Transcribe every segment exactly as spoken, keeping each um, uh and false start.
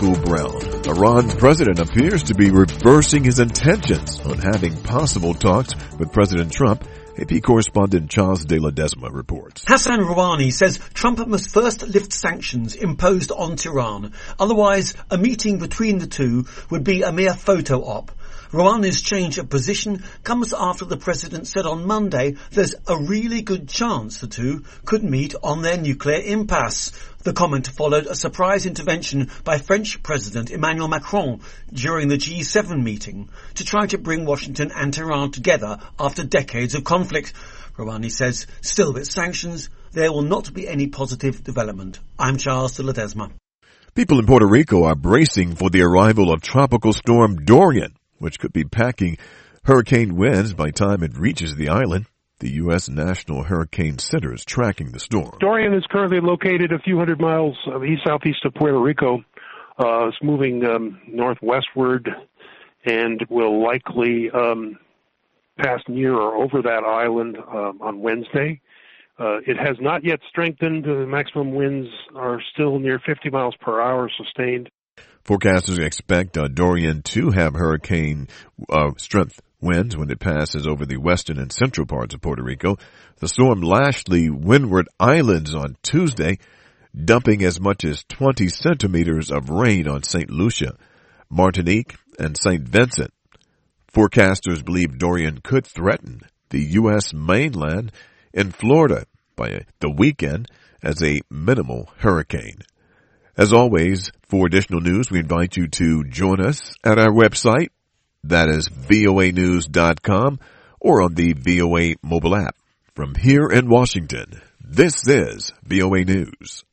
Michael Brown. Iran's president appears to be reversing his intentions on having possible talks with President Trump. A P correspondent Charles de Ledesma reports. Hassan Rouhani says Trump must first lift sanctions imposed on Tehran. Otherwise, a meeting between the two would be a mere photo op. Rouhani's change of position comes after the president said on Monday there's a really good chance the two could meet on their nuclear impasse. The comment followed a surprise intervention by French President Emmanuel Macron during the G seven meeting to try to bring Washington and Tehran together after decades of conflict. Rouhani says, still with sanctions, there will not be any positive development. I'm Charles de Ledesma. People in Puerto Rico are bracing for the arrival of Tropical Storm Dorian, which could be packing hurricane winds by the time it reaches the island. The U S National Hurricane Center is tracking the storm. Dorian is currently located a few hundred miles east-southeast of Puerto Rico. Uh, it's moving um, northwestward and will likely um, pass near or over that island um, on Wednesday. Uh, it has not yet strengthened. The maximum winds are still near fifty miles per hour sustained. Forecasters expect uh, Dorian to have hurricane uh, strength winds when it passes over the western and central parts of Puerto Rico. The storm lashed the Windward Islands on Tuesday, dumping as much as twenty centimeters of rain on Saint Lucia, Martinique, and Saint Vincent. Forecasters believe Dorian could threaten the U S mainland and Florida by the weekend as a minimal hurricane. As always, for additional news, we invite you to join us at our website, that is V O A news dot com, or on the V O A mobile app. From here in Washington, this is V O A News.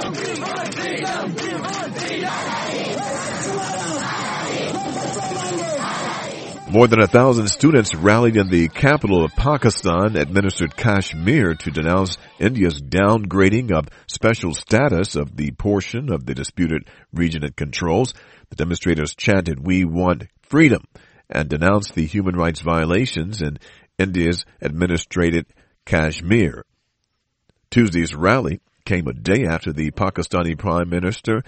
More than a thousand students rallied in the capital of Pakistan-administered Kashmir to denounce India's downgrading of special status of the portion of the disputed region it controls. The demonstrators chanted, "We want freedom," and denounced the human rights violations in India's administrated Kashmir. Tuesday's rally came a day after the Pakistani Prime Minister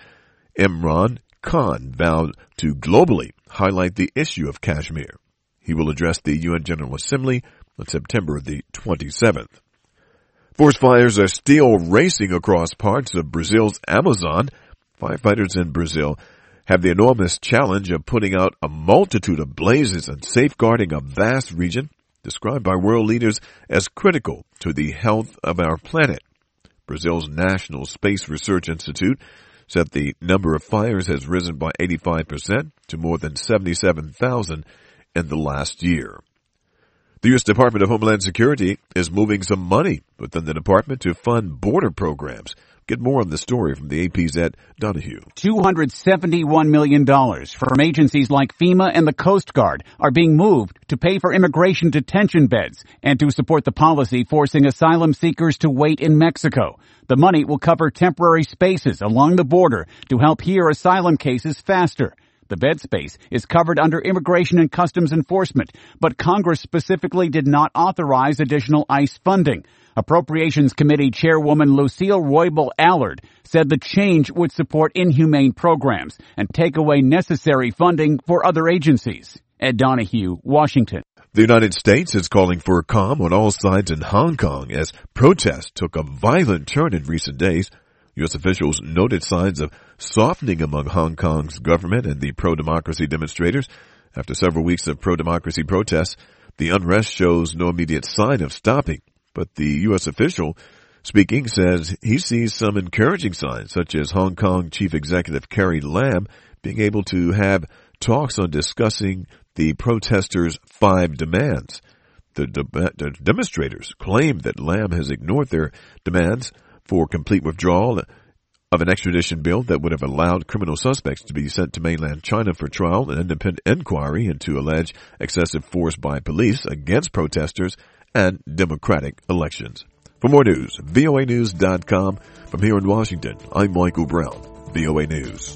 Imran Khan vowed to globally highlight the issue of Kashmir. He will address the U N General Assembly on September the twenty-seventh. Forest fires are still racing across parts of Brazil's Amazon. Firefighters in Brazil have the enormous challenge of putting out a multitude of blazes and safeguarding a vast region described by world leaders as critical to the health of our planet. Brazil's National Space Research Institute said the number of fires has risen by eighty-five percent to more than seventy-seven thousand in the last year. The U S Department of Homeland Security is moving some money within the department to fund border programs. Get more on the story from the A P's Ed Donahue. two hundred seventy-one million dollars from agencies like FEMA and the Coast Guard are being moved to pay for immigration detention beds and to support the policy forcing asylum seekers to wait in Mexico. The money will cover temporary spaces along the border to help hear asylum cases faster. The bed space is covered under Immigration and Customs Enforcement, but Congress specifically did not authorize additional ICE funding. Appropriations Committee Chairwoman Lucille Roybal Allard said the change would support inhumane programs and take away necessary funding for other agencies. Ed Donahue, Washington. The United States is calling for calm on all sides in Hong Kong as protests took a violent turn in recent days. U S officials noted signs of softening among Hong Kong's government and the pro-democracy demonstrators. After several weeks of pro-democracy protests, the unrest shows no immediate sign of stopping. But the U S official speaking says he sees some encouraging signs, such as Hong Kong Chief Executive Carrie Lam being able to have talks on discussing the protesters' five demands. The, de- the demonstrators claim that Lam has ignored their demands for complete withdrawal of an extradition bill that would have allowed criminal suspects to be sent to mainland China for trial and independent inquiry into alleged excessive force by police against protesters and democratic elections. For more news, V O A news dot com. From here in Washington, I'm Michael Brown, V O A News.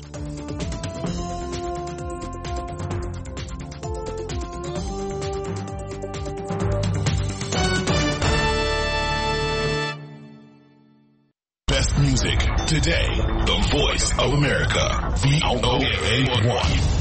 Best music, today, the voice of America, V O A one.